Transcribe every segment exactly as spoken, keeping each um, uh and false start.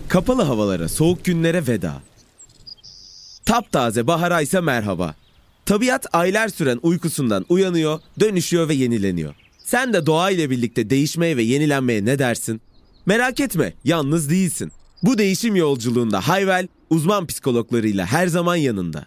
Kapalı havalara, soğuk günlere veda. Taptaze bahara ise merhaba. Tabiat aylar süren uykusundan uyanıyor, dönüşüyor ve yenileniyor. Sen de doğayla birlikte değişmeye ve yenilenmeye ne dersin? Merak etme, yalnız değilsin. Bu değişim yolculuğunda Hayvel, uzman psikologlarıyla her zaman yanında.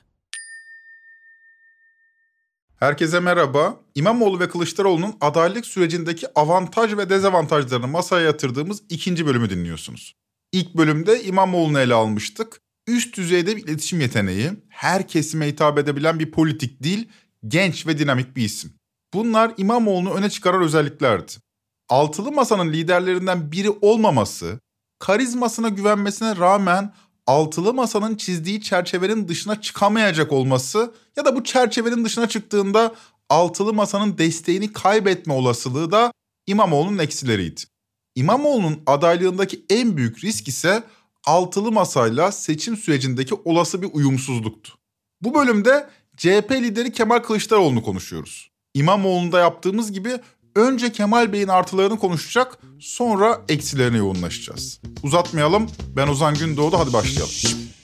Herkese merhaba. İmamoğlu ve Kılıçdaroğlu'nun adaylık sürecindeki avantaj ve dezavantajlarını masaya yatırdığımız ikinci bölümü dinliyorsunuz. İlk bölümde İmamoğlu'nu ele almıştık. Üst düzeyde bir iletişim yeteneği, her kesime hitap edebilen bir politik dil, genç ve dinamik bir isim. Bunlar İmamoğlu'nu öne çıkaran özelliklerdi. Altılı Masa'nın liderlerinden biri olmaması, karizmasına güvenmesine rağmen Altılı Masa'nın çizdiği çerçevenin dışına çıkamayacak olması ya da bu çerçevenin dışına çıktığında Altılı Masa'nın desteğini kaybetme olasılığı da İmamoğlu'nun eksileriydi. İmamoğlu'nun adaylığındaki en büyük risk ise Altılı Masa'yla seçim sürecindeki olası bir uyumsuzluktu. Bu bölümde C H P lideri Kemal Kılıçdaroğlu'nu konuşuyoruz. İmamoğlu'nda yaptığımız gibi önce Kemal Bey'in artılarını konuşacak, sonra eksilerine yoğunlaşacağız. Uzatmayalım, ben Ozan Gündoğdu, hadi başlayalım.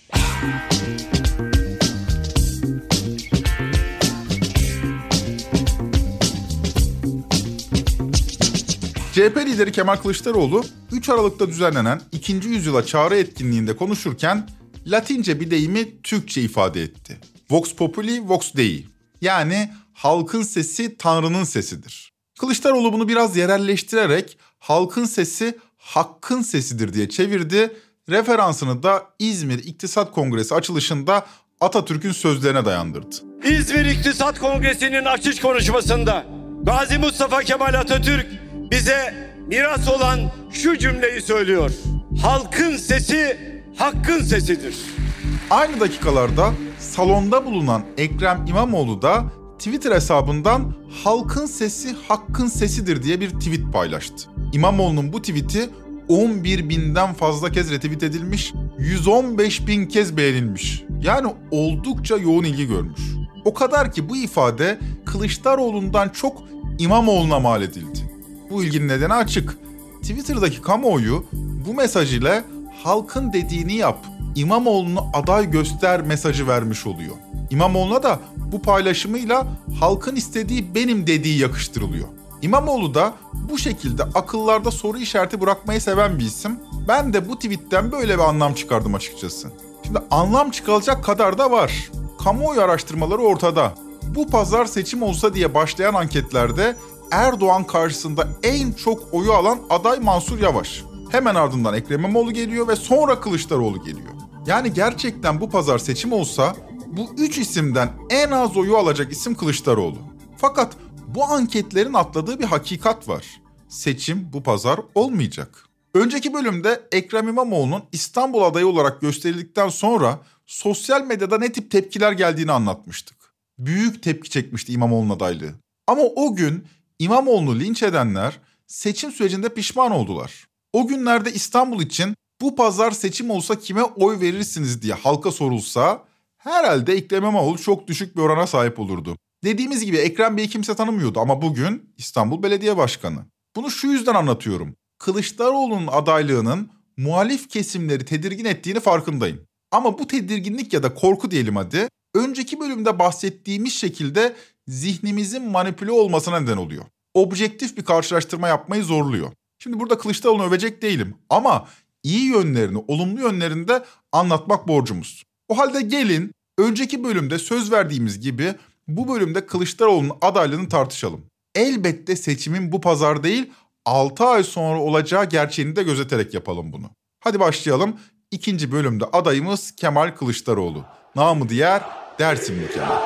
C H P lideri Kemal Kılıçdaroğlu üç Aralık'ta düzenlenen ikinci yüzyıla çağrı etkinliğinde konuşurken Latince bir deyimi Türkçe ifade etti. Vox populi, vox dei. Yani halkın sesi Tanrı'nın sesidir. Kılıçdaroğlu bunu biraz yerelleştirerek halkın sesi hakkın sesidir diye çevirdi. Referansını da İzmir İktisat Kongresi açılışında Atatürk'ün sözlerine dayandırdı. İzmir İktisat Kongresi'nin açış konuşmasında Gazi Mustafa Kemal Atatürk bize miras olan şu cümleyi söylüyor. Halkın sesi hakkın sesidir. Aynı dakikalarda salonda bulunan Ekrem İmamoğlu da Twitter hesabından halkın sesi hakkın sesidir diye bir tweet paylaştı. İmamoğlu'nun bu tweet'i on bir binden fazla kez retweet edilmiş, yüz on beş bin kez beğenilmiş. Yani oldukça yoğun ilgi görmüş. O kadar ki bu ifade Kılıçdaroğlu'ndan çok İmamoğlu'na mal edildi. Bu ilginin nedeni açık. Twitter'daki kamuoyu bu mesaj ile halkın dediğini yap, İmamoğlu'nu aday göster mesajı vermiş oluyor. İmamoğlu'na da bu paylaşımıyla halkın istediği benim dediği yakıştırılıyor. İmamoğlu da bu şekilde akıllarda soru işareti bırakmayı seven bir isim. Ben de bu tweetten böyle bir anlam çıkardım açıkçası. Şimdi anlam çıkarılacak kadar da var. Kamuoyu araştırmaları ortada. Bu pazar seçim olsa diye başlayan anketlerde Erdoğan karşısında en çok oyu alan aday Mansur Yavaş. Hemen ardından Ekrem İmamoğlu geliyor ve sonra Kılıçdaroğlu geliyor. Yani gerçekten bu pazar seçim olsa bu üç isimden en az oyu alacak isim Kılıçdaroğlu. Fakat bu anketlerin atladığı bir hakikat var. Seçim bu pazar olmayacak. Önceki bölümde Ekrem İmamoğlu'nun İstanbul adayı olarak gösterildikten sonra sosyal medyada ne tip tepkiler geldiğini anlatmıştık. Büyük tepki çekmişti İmamoğlu'nun adaylığı. Ama o gün İmamoğlu'nu linç edenler seçim sürecinde pişman oldular. O günlerde İstanbul için bu pazar seçim olsa kime oy verirsiniz diye halka sorulsa herhalde Ekrem İmamoğlu çok düşük bir orana sahip olurdu. Dediğimiz gibi Ekrem Bey'i kimse tanımıyordu ama bugün İstanbul Belediye Başkanı. Bunu şu yüzden anlatıyorum. Kılıçdaroğlu'nun adaylığının muhalif kesimleri tedirgin ettiğini farkındayım. Ama bu tedirginlik ya da korku diyelim hadi, önceki bölümde bahsettiğimiz şekilde zihnimizin manipüle olmasına neden oluyor. Objektif bir karşılaştırma yapmayı zorluyor. Şimdi burada Kılıçdaroğlu'nu övecek değilim ama iyi yönlerini, olumlu yönlerini de anlatmak borcumuz. O halde gelin önceki bölümde söz verdiğimiz gibi bu bölümde Kılıçdaroğlu'nun adaylığını tartışalım. Elbette seçimin bu pazar değil altı ay sonra olacağı gerçeğini de gözeterek yapalım bunu. Hadi başlayalım. İkinci bölümde adayımız Kemal Kılıçdaroğlu. Namı diğer Dersimli Kemal.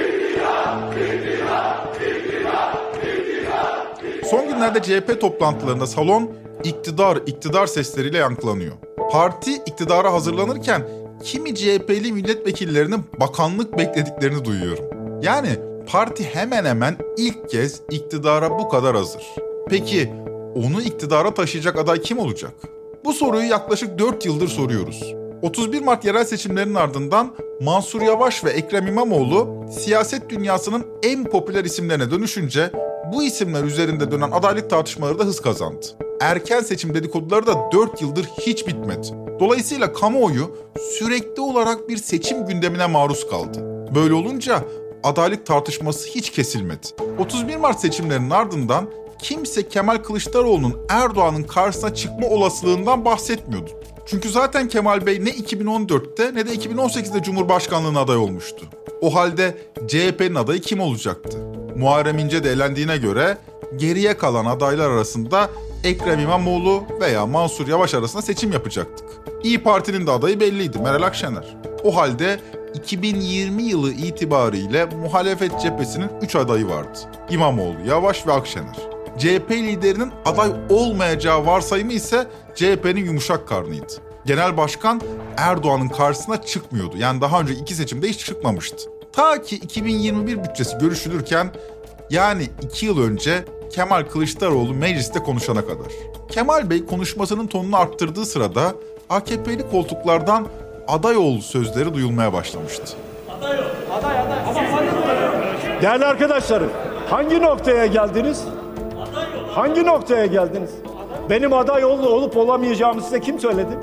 Son günlerde C H P toplantılarında salon iktidar, iktidar sesleriyle yankılanıyor. Parti iktidara hazırlanırken kimi C H P'li milletvekillerinin bakanlık beklediklerini duyuyorum. Yani parti hemen hemen ilk kez iktidara bu kadar hazır. Peki onu iktidara taşıyacak aday kim olacak? Bu soruyu yaklaşık dört yıldır soruyoruz. otuz bir Mart yerel seçimlerinin ardından Mansur Yavaş ve Ekrem İmamoğlu siyaset dünyasının en popüler isimlerine dönüşünce bu isimler üzerinde dönen adaylık tartışmaları da hız kazandı. Erken seçim dedikoduları da dört yıldır hiç bitmedi. Dolayısıyla kamuoyu sürekli olarak bir seçim gündemine maruz kaldı. Böyle olunca adaylık tartışması hiç kesilmedi. otuz bir Mart seçimlerinin ardından kimse Kemal Kılıçdaroğlu'nun Erdoğan'ın karşısına çıkma olasılığından bahsetmiyordu. Çünkü zaten Kemal Bey ne iki bin on dörtte ne de iki bin on sekizde Cumhurbaşkanlığına aday olmuştu. O halde C H P'nin adayı kim olacaktı? Muharrem İnce de elendiğine göre geriye kalan adaylar arasında Ekrem İmamoğlu veya Mansur Yavaş arasında seçim yapacaktık. İYİ Parti'nin de adayı belliydi, Meral Akşener. O halde iki bin yirmi yılı itibariyle muhalefet cephesinin üç adayı vardı. İmamoğlu, Yavaş ve Akşener. C H P liderinin aday olmayacağı varsayımı ise C H P'nin yumuşak karnıydı. Genel Başkan Erdoğan'ın karşısına çıkmıyordu. Yani daha önce iki seçimde hiç çıkmamıştı. Ta ki iki bin yirmi bir bütçesi görüşülürken, yani iki yıl önce Kemal Kılıçdaroğlu mecliste konuşana kadar. Kemal Bey konuşmasının tonunu arttırdığı sırada A K P'li koltuklardan aday ol sözleri duyulmaya başlamıştı. Aday ol, aday aday. Değerli arkadaşlarım, hangi noktaya geldiniz? Hangi noktaya geldiniz? Benim aday olup olamayacağımı size kim söyledi?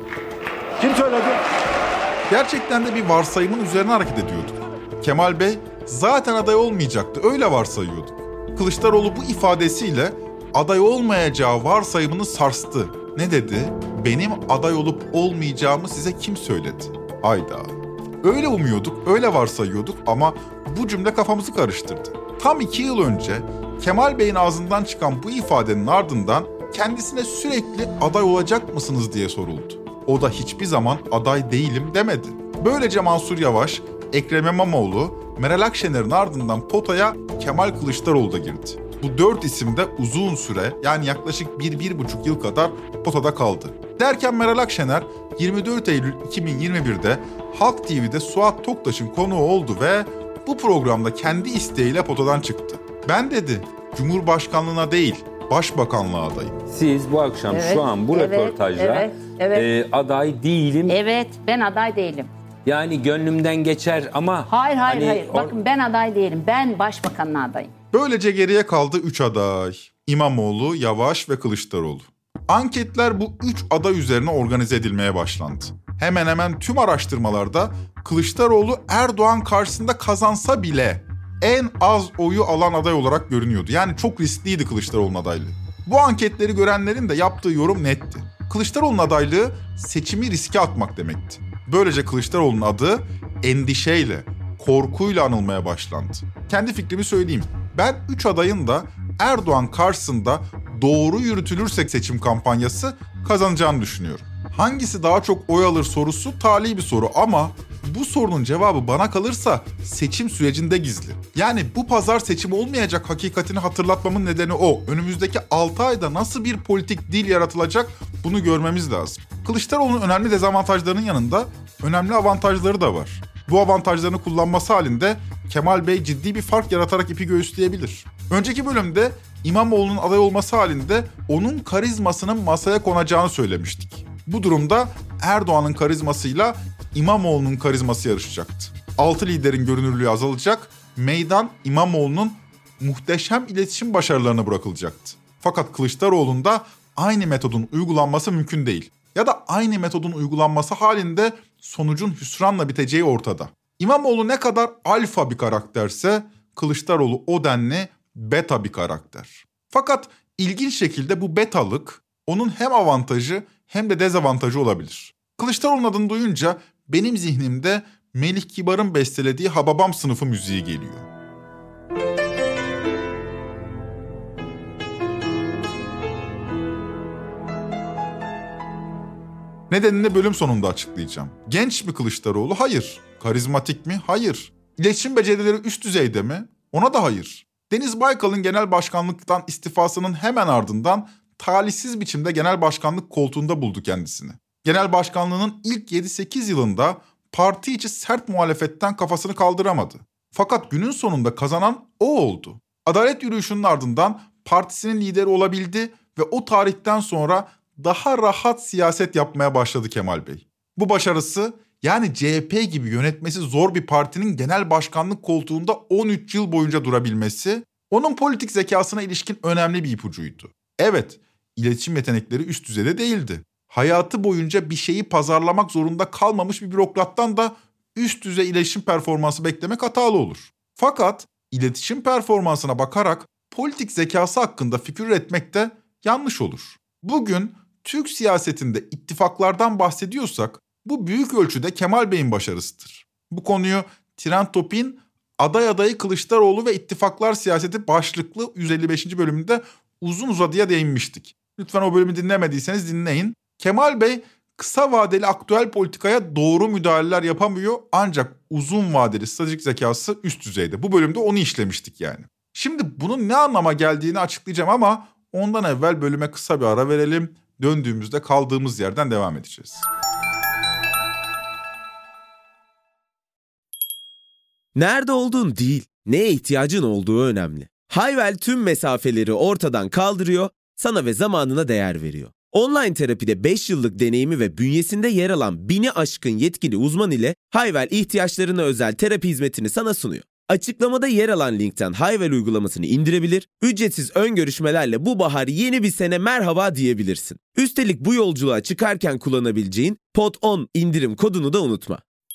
Kim söyledi? Gerçekten de bir varsayımın üzerine hareket ediyorduk. Kemal Bey zaten aday olmayacaktı, öyle varsayıyorduk. Kılıçdaroğlu bu ifadesiyle aday olmayacağı varsayımını sarstı. Ne dedi? Benim aday olup olmayacağımı size kim söyledi? Hayda. Öyle umuyorduk, öyle varsayıyorduk ama bu cümle kafamızı karıştırdı. Tam iki yıl önce Kemal Bey'in ağzından çıkan bu ifadenin ardından kendisine sürekli aday olacak mısınız diye soruldu. O da hiçbir zaman aday değilim demedi. Böylece Mansur Yavaş, Ekrem İmamoğlu, Meral Akşener'in ardından potaya Kemal Kılıçdaroğlu da girdi. Bu dört isim de uzun süre, yani yaklaşık bir, bir buçuk yıl kadar potada kaldı. Derken Meral Akşener yirmi dört Eylül iki bin yirmi birde Halk T V'de Suat Toktaş'ın konuğu oldu ve bu programda kendi isteğiyle potadan çıktı. Ben dedi, Cumhurbaşkanlığına değil, Başbakanlığa adayım. Siz bu akşam Evet, şu an bu evet, röportajda evet, evet. E, aday değilim. Evet, ben aday değilim. Yani gönlümden geçer ama... Hayır, hayır, hani hayır. or- Bakın ben aday değilim. Ben başbakanlığa adayım. Böylece geriye kaldı üç aday. İmamoğlu, Yavaş ve Kılıçdaroğlu. Anketler bu üç aday üzerine organize edilmeye başlandı. Hemen hemen tüm araştırmalarda Kılıçdaroğlu Erdoğan karşısında kazansa bile en az oyu alan aday olarak görünüyordu. Yani çok riskliydi Kılıçdaroğlu'nun adaylığı. Bu anketleri görenlerin de yaptığı yorum netti. Kılıçdaroğlu'nun adaylığı seçimi riske atmak demekti. Böylece Kılıçdaroğlu'nun adı endişeyle, korkuyla anılmaya başlandı. Kendi fikrimi söyleyeyim. Ben üç adayın da Erdoğan karşısında doğru yürütülürse seçim kampanyası kazanacağını düşünüyorum. Hangisi daha çok oy alır sorusu tali bir soru ama bu sorunun cevabı bana kalırsa seçim sürecinde gizli. Yani bu pazar seçim olmayacak hakikatini hatırlatmamın nedeni o. Önümüzdeki altı ayda nasıl bir politik dil yaratılacak bunu görmemiz lazım. Kılıçdaroğlu'nun önemli dezavantajlarının yanında önemli avantajları da var. Bu avantajlarını kullanması halinde Kemal Bey ciddi bir fark yaratarak ipi göğüsleyebilir. Önceki bölümde İmamoğlu'nun aday olması halinde onun karizmasının masaya konacağını söylemiştik. Bu durumda Erdoğan'ın karizmasıyla İmamoğlu'nun karizması yarışacaktı. Altı liderin görünürlüğü azalacak, meydan İmamoğlu'nun muhteşem iletişim başarılarına bırakılacaktı. Fakat Kılıçdaroğlu'nda aynı metodun uygulanması mümkün değil. Ya da aynı metodun uygulanması halinde sonucun hüsranla biteceği ortada. İmamoğlu ne kadar alfa bir karakterse Kılıçdaroğlu o denli beta bir karakter. Fakat ilginç şekilde bu betalık onun hem avantajı hem de dezavantajı olabilir. Kılıçdaroğlu'nun adını duyunca benim zihnimde Melih Kibar'ın bestelediği Hababam sınıfı müziği geliyor. Nedenini bölüm sonunda açıklayacağım. Genç mi Kılıçdaroğlu? Hayır. Karizmatik mi? Hayır. İletişim becerileri üst düzeyde mi? Ona da hayır. Deniz Baykal'ın genel başkanlıktan istifasının hemen ardından talihsiz biçimde genel başkanlık koltuğunda buldu kendisini. Genel başkanlığının ilk yedi sekiz yılında parti içi sert muhalefetten kafasını kaldıramadı. Fakat günün sonunda kazanan o oldu. Adalet yürüyüşünün ardından partisinin lideri olabildi ve o tarihten sonra daha rahat siyaset yapmaya başladı Kemal Bey. Bu başarısı, yani C H P gibi yönetmesi zor bir partinin genel başkanlık koltuğunda on üç yıl boyunca durabilmesi, onun politik zekasına ilişkin önemli bir ipucuydu. Evet, iletişim yetenekleri üst düzeyde değildi. Hayatı boyunca bir şeyi pazarlamak zorunda kalmamış bir bürokrattan da üst düzey iletişim performansı beklemek hatalı olur. Fakat iletişim performansına bakarak politik zekası hakkında fikir üretmek de yanlış olur. Bugün Türk siyasetinde ittifaklardan bahsediyorsak bu büyük ölçüde Kemal Bey'in başarısıdır. Bu konuyu Trend Topik'in Aday Adayı Kılıçdaroğlu ve İttifaklar Siyaseti başlıklı yüz elli beşinci bölümünde uzun uzadıya değinmiştik. Lütfen o bölümü dinlemediyseniz dinleyin. Kemal Bey kısa vadeli aktüel politikaya doğru müdahaleler yapamıyor ancak uzun vadeli stratejik zekası üst düzeyde. Bu bölümde onu işlemiştik yani. Şimdi bunun ne anlama geldiğini açıklayacağım ama ondan evvel bölüme kısa bir ara verelim. Döndüğümüzde kaldığımız yerden devam edeceğiz. Nerede olduğun değil, neye ihtiyacın olduğu önemli. Hayvel tüm mesafeleri ortadan kaldırıyor, sana ve zamanına değer veriyor. Online terapide beş yıllık deneyimi ve bünyesinde yer alan bini aşkın yetkili uzman ile Hayvel ihtiyaçlarına özel terapi hizmetini sana sunuyor. Açıklamada yer alan linkten Hayvel uygulamasını indirebilir, ücretsiz ön görüşmelerle bu bahar yeni bir sene merhaba diyebilirsin. Üstelik bu yolculuğa çıkarken kullanabileceğin Pod on indirim kodunu da unutma.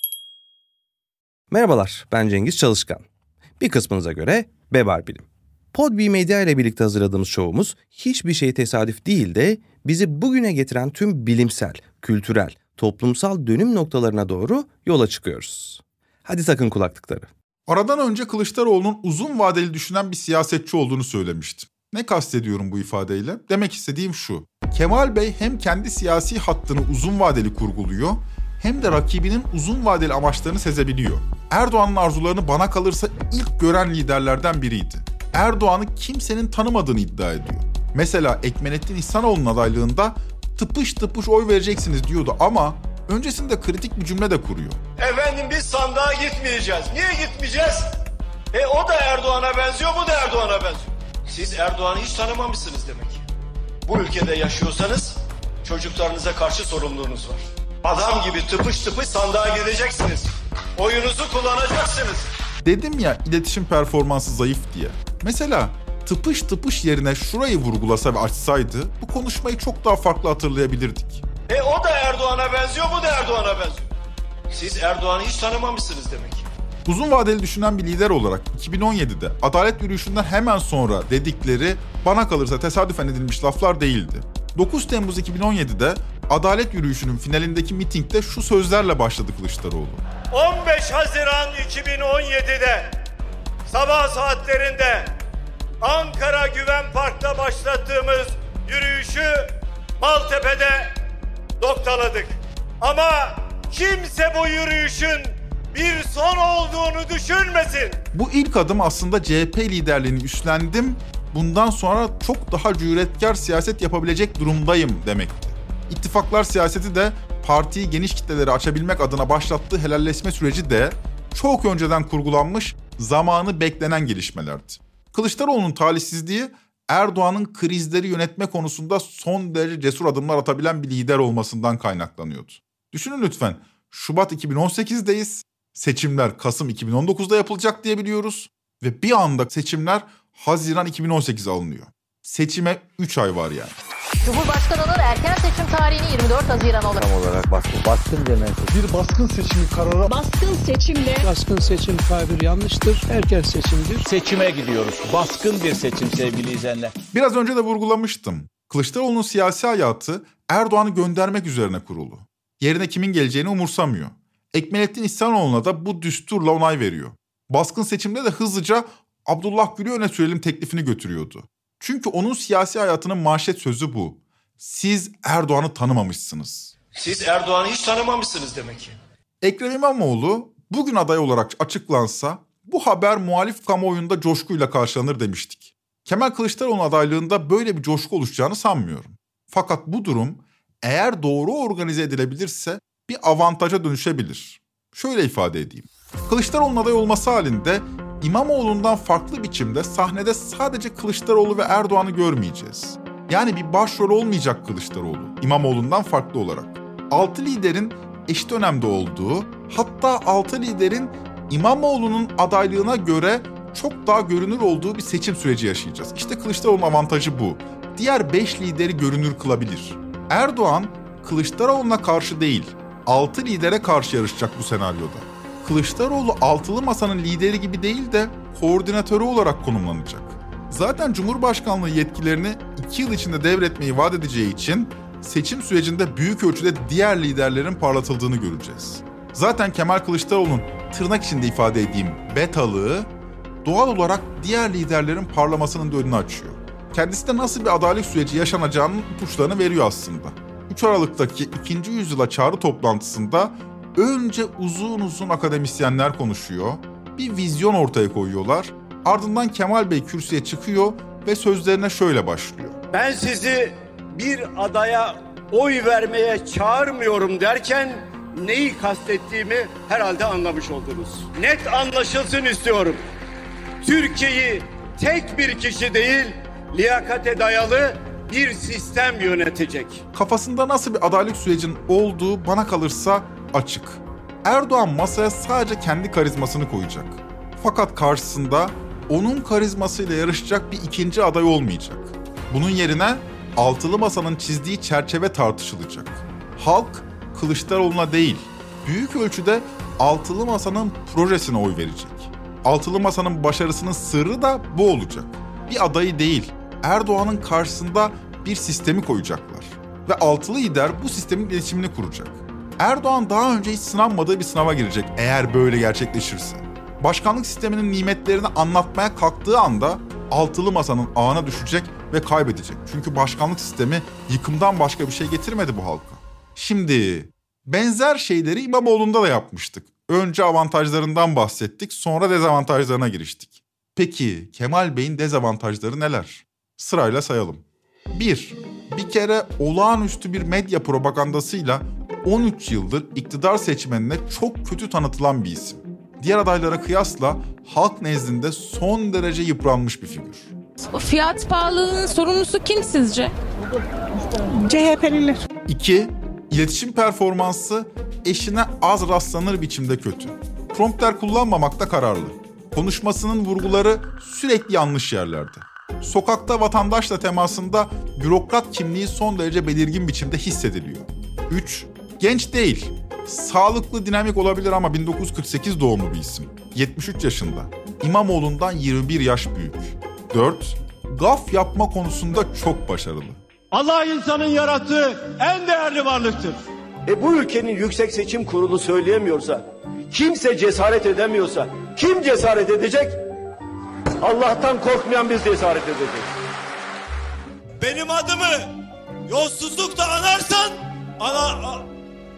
Merhabalar, ben Cengiz Çalışkan. Bir kısmınıza göre Bebar Bilim. Podbi Medya ile birlikte hazırladığımız şovumuz hiçbir şey tesadüf değil de bizi bugüne getiren tüm bilimsel, kültürel, toplumsal dönüm noktalarına doğru yola çıkıyoruz. Hadi takın kulaklıkları. Aradan önce Kılıçdaroğlu'nun uzun vadeli düşünen bir siyasetçi olduğunu söylemiştim. Ne kastediyorum bu ifadeyle? Demek istediğim şu. Kemal Bey hem kendi siyasi hattını uzun vadeli kurguluyor hem de rakibinin uzun vadeli amaçlarını sezebiliyor. Erdoğan'ın arzularını bana kalırsa ilk gören liderlerden biriydi. Erdoğan'ı kimsenin tanımadığını iddia ediyor. Mesela Ekmenettin İhsanoğlu'nun adaylığında tıpış tıpış oy vereceksiniz diyordu ama öncesinde kritik bir cümle de kuruyor. Efendim biz sandığa gitmeyeceğiz. Niye gitmeyeceğiz? E o da Erdoğan'a benziyor, bu da Erdoğan'a benziyor. Siz Erdoğan'ı hiç tanımamışsınız demek. Bu ülkede yaşıyorsanız çocuklarınıza karşı sorumluluğunuz var. Adam gibi tıpış tıpış sandığa gideceksiniz. Oyunuzu kullanacaksınız. Dedim ya iletişim performansı zayıf diye. Mesela tıpış tıpış yerine şurayı vurgulasa ve açsaydı bu konuşmayı çok daha farklı hatırlayabilirdik. E o da Erdoğan'a benziyor, bu da Erdoğan'a benziyor. Siz Erdoğan'ı hiç tanımamışsınız demek. Uzun vadeli düşünen bir lider olarak iki bin on yedide adalet yürüyüşünden hemen sonra dedikleri bana kalırsa tesadüfen edilmiş laflar değildi. dokuz Temmuz iki bin on yedide adalet yürüyüşünün finalindeki mitingde şu sözlerle başladı Kılıçdaroğlu. on beş Haziran iki bin on yedide sabah saatlerinde Ankara Güven Park'ta başlattığımız yürüyüşü Maltepe'de noktaladık. Ama kimse bu yürüyüşün bir son olduğunu düşünmesin. Bu ilk adım aslında C H P liderliğini üstlendim, bundan sonra çok daha cüretkar siyaset yapabilecek durumdayım demekti. İttifaklar siyaseti de partiyi geniş kitlelere açabilmek adına başlattığı helalleşme süreci de çok önceden kurgulanmış, zamanı beklenen gelişmelerdi. Kılıçdaroğlu'nun talihsizliği Erdoğan'ın krizleri yönetme konusunda son derece cesur adımlar atabilen bir lider olmasından kaynaklanıyordu. Düşünün lütfen, Şubat iki bin on sekizdeyiz, seçimler Kasım iki bin on dokuzda yapılacak diye biliyoruz ve bir anda seçimler Haziran iki bin on sekize alınıyor. Seçime üç ay var yani. Cumhurbaşkanı'nın erken seçim tarihini yirmi dört Haziran olarak. Tam olarak baskın. Baskın demek. Bir baskın seçimi kararı. Baskın seçimle. Baskın seçim tabiri yanlıştır. Erken seçimdir. Seçime gidiyoruz. Baskın bir seçim sevgili izleyenler. Biraz önce de vurgulamıştım. Kılıçdaroğlu'nun siyasi hayatı Erdoğan'ı göndermek üzerine kurulu. Yerine kimin geleceğini umursamıyor. Ekmenettin İhsanoğlu'na da bu düsturla onay veriyor. Baskın seçimde de hızlıca Abdullah Gül'ü öne sürelim teklifini götürüyordu. Çünkü onun siyasi hayatının manşet sözü bu. Siz Erdoğan'ı tanımamışsınız. Siz Erdoğan'ı hiç tanımamışsınız demek ki. Ekrem İmamoğlu bugün aday olarak açıklansa bu haber muhalif kamuoyunda coşkuyla karşılanır demiştik. Kemal Kılıçdaroğlu adaylığında böyle bir coşku oluşacağını sanmıyorum. Fakat bu durum eğer doğru organize edilebilirse bir avantaja dönüşebilir. Şöyle ifade edeyim. Kılıçdaroğlu'nun aday olması halinde İmamoğlu'ndan farklı biçimde sahnede sadece Kılıçdaroğlu ve Erdoğan'ı görmeyeceğiz. Yani bir başrol olmayacak Kılıçdaroğlu, İmamoğlu'ndan farklı olarak. Altı liderin eşit önemde olduğu, hatta altı liderin İmamoğlu'nun adaylığına göre çok daha görünür olduğu bir seçim süreci yaşayacağız. İşte Kılıçdaroğlu'nun avantajı bu. Diğer beş lideri görünür kılabilir. Erdoğan, Kılıçdaroğlu'na karşı değil, altı lidere karşı yarışacak bu senaryoda. Kılıçdaroğlu altılı masanın lideri gibi değil de koordinatörü olarak konumlanacak. Zaten Cumhurbaşkanlığı yetkilerini iki yıl içinde devretmeyi vaat edeceği için seçim sürecinde büyük ölçüde diğer liderlerin parlatıldığını göreceğiz. Zaten Kemal Kılıçdaroğlu'nun tırnak içinde ifade edeyim betalığı doğal olarak diğer liderlerin parlamasının da önünü açıyor. Kendisi de nasıl bir adaylık süreci yaşanacağının ipuçlarını veriyor aslında. üç Aralık'taki ikinci yüzyıla çağrı toplantısında önce uzun uzun akademisyenler konuşuyor, bir vizyon ortaya koyuyorlar. Ardından Kemal Bey kürsüye çıkıyor ve sözlerine şöyle başlıyor. Ben sizi bir adaya oy vermeye çağırmıyorum derken neyi kastettiğimi herhalde anlamış oldunuz. Net anlaşılsın istiyorum. Türkiye'yi tek bir kişi değil, liyakate dayalı bir sistem yönetecek. Kafasında nasıl bir adaylık sürecinin olduğu bana kalırsa açık. Erdoğan masaya sadece kendi karizmasını koyacak. Fakat karşısında onun karizmasıyla yarışacak bir ikinci aday olmayacak. Bunun yerine altılı masanın çizdiği çerçeve tartışılacak. Halk Kılıçdaroğlu'na değil, büyük ölçüde altılı masanın projesine oy verecek. Altılı masanın başarısının sırrı da bu olacak. Bir adayı değil, Erdoğan'ın karşısında bir sistemi koyacaklar. Ve altılı lider bu sistemin iletişimini kuracak. Erdoğan daha önce hiç sınanmadığı bir sınava girecek eğer böyle gerçekleşirse. Başkanlık sisteminin nimetlerini anlatmaya kalktığı anda altılı masanın ağına düşecek ve kaybedecek. Çünkü başkanlık sistemi yıkımdan başka bir şey getirmedi bu halka. Şimdi benzer şeyleri İmamoğlu'nda da yapmıştık. Önce avantajlarından bahsettik, sonra dezavantajlarına giriştik. Peki Kemal Bey'in dezavantajları neler? Sırayla sayalım. bir. Bir kere olağanüstü bir medya propagandasıyla on üç yıldır iktidar seçmenine çok kötü tanıtılan bir isim. Diğer adaylara kıyasla halk nezdinde son derece yıpranmış bir figür. O fiyat pahalılığının sorumlusu kim sizce? C H P'liler. iki. İletişim performansı eşine az rastlanır biçimde kötü. Prompter kullanmamakta kararlı. Konuşmasının vurguları sürekli yanlış yerlerde. Sokakta vatandaşla temasında bürokrat kimliği son derece belirgin biçimde hissediliyor. üç. Genç değil. Sağlıklı, dinamik olabilir ama bin dokuz yüz kırk sekiz doğumlu bir isim. yetmiş üç yaşında. İmamoğlu'ndan yirmi bir yaş büyük. dört. Gaf yapma konusunda çok başarılı. Allah insanın yarattığı en değerli varlıktır. E bu ülkenin Yüksek Seçim Kurulu söyleyemiyorsa, kimse cesaret edemiyorsa, kim cesaret edecek? Allah'tan korkmayan biz cesaret edeceğiz. Benim adımı yolsuzlukla anarsan, ana... A...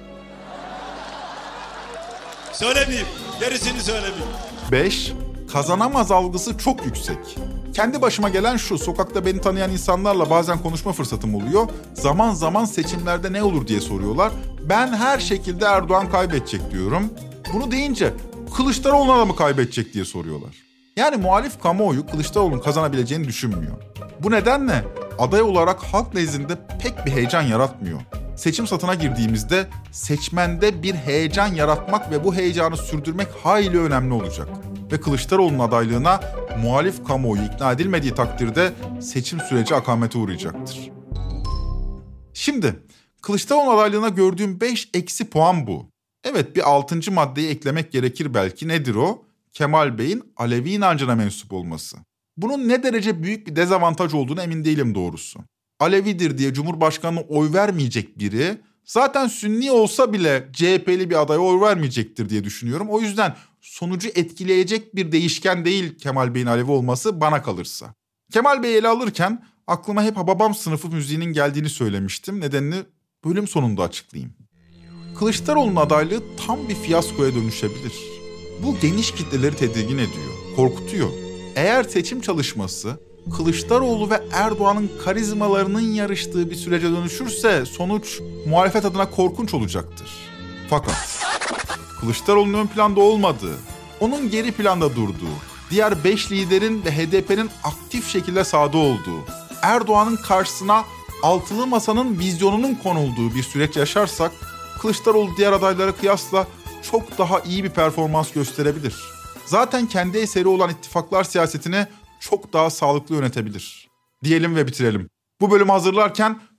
Söylemeyeyim, gerisini söylemeyeyim. beş. Kazanamaz algısı çok yüksek. Kendi başıma gelen şu, sokakta beni tanıyan insanlarla bazen konuşma fırsatım oluyor. Zaman zaman seçimlerde ne olur diye soruyorlar. Ben her şekilde Erdoğan kaybedecek diyorum. Bunu deyince Kılıçdaroğlu'na da mı kaybedecek diye soruyorlar. Yani muhalif kamuoyu Kılıçdaroğlu'nun kazanabileceğini düşünmüyor. Bu nedenle aday olarak halk nezdinde pek bir heyecan yaratmıyor. Seçim satına girdiğimizde seçmende bir heyecan yaratmak ve bu heyecanı sürdürmek hayli önemli olacak. Ve Kılıçdaroğlu'nun adaylığına muhalif kamuoyu ikna edilmediği takdirde seçim süreci akamete uğrayacaktır. Şimdi Kılıçdaroğlu adaylığına gördüğüm beş eksi puan bu. Evet, bir altıncı maddeyi eklemek gerekir belki. Nedir o? Kemal Bey'in Alevi inancına mensup olması. Bunun ne derece büyük bir dezavantaj olduğunu emin değilim doğrusu. Alevidir diye Cumhurbaşkanı'na oy vermeyecek biri zaten Sünni olsa bile C H P'li bir adaya oy vermeyecektir diye düşünüyorum. O yüzden sonucu etkileyecek bir değişken değil Kemal Bey'in Alevi olması bana kalırsa. Kemal Bey'i ele alırken aklıma hep Hababam sınıfı müziğinin geldiğini söylemiştim. Nedenini bölüm sonunda açıklayayım. Kılıçdaroğlu'nun adaylığı tam bir fiyaskoya dönüşebilir. Bu geniş kitleleri tedirgin ediyor, korkutuyor. Eğer seçim çalışması Kılıçdaroğlu ve Erdoğan'ın karizmalarının yarıştığı bir sürece dönüşürse sonuç muhalefet adına korkunç olacaktır. Fakat Kılıçdaroğlu'nun ön planda olmadığı, onun geri planda durduğu, diğer beş liderin ve H D P'nin aktif şekilde sahada olduğu, Erdoğan'ın karşısına altılı masanın vizyonunun konulduğu bir süreç yaşarsak Kılıçdaroğlu diğer adaylara kıyasla çok daha iyi bir performans gösterebilir. Zaten kendi eseri olan ittifaklar siyasetini çok daha sağlıklı yönetebilir. Diyelim ve bitirelim. Bu bölümü hazırlarken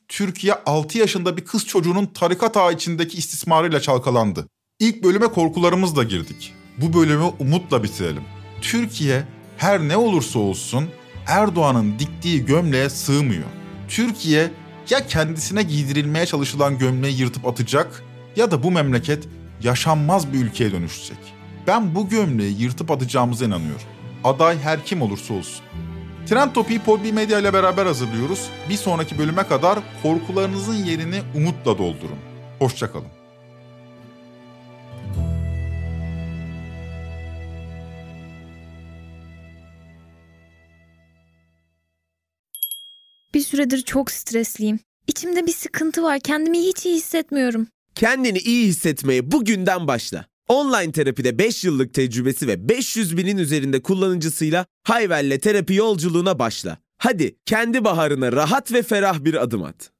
Türkiye altı yaşında bir kız çocuğunun tarikat ağı içindeki istismarıyla çalkalandı. İlk bölüme korkularımızla girdik. Bu bölümü umutla bitirelim. Türkiye her ne olursa olsun Erdoğan'ın diktiği gömleğe sığmıyor. Türkiye ya kendisine giydirilmeye çalışılan gömleği yırtıp atacak ya da bu memleket yaşanmaz bir ülkeye dönüşecek. Ben bu gömleği yırtıp atacağımıza inanıyorum. Aday her kim olursa olsun. Trend Topi'yi Podbi Medya ile beraber hazırlıyoruz. Bir sonraki bölüme kadar korkularınızın yerini umutla doldurun. Hoşça kalın. Bir süredir çok stresliyim. İçimde bir sıkıntı var. Kendimi hiç iyi hissetmiyorum. Kendini iyi hissetmeye bugünden başla. Online terapide beş yıllık tecrübesi ve beş yüz binin üzerinde kullanıcısıyla Hayvel'le terapi yolculuğuna başla. Hadi kendi baharına rahat ve ferah bir adım at.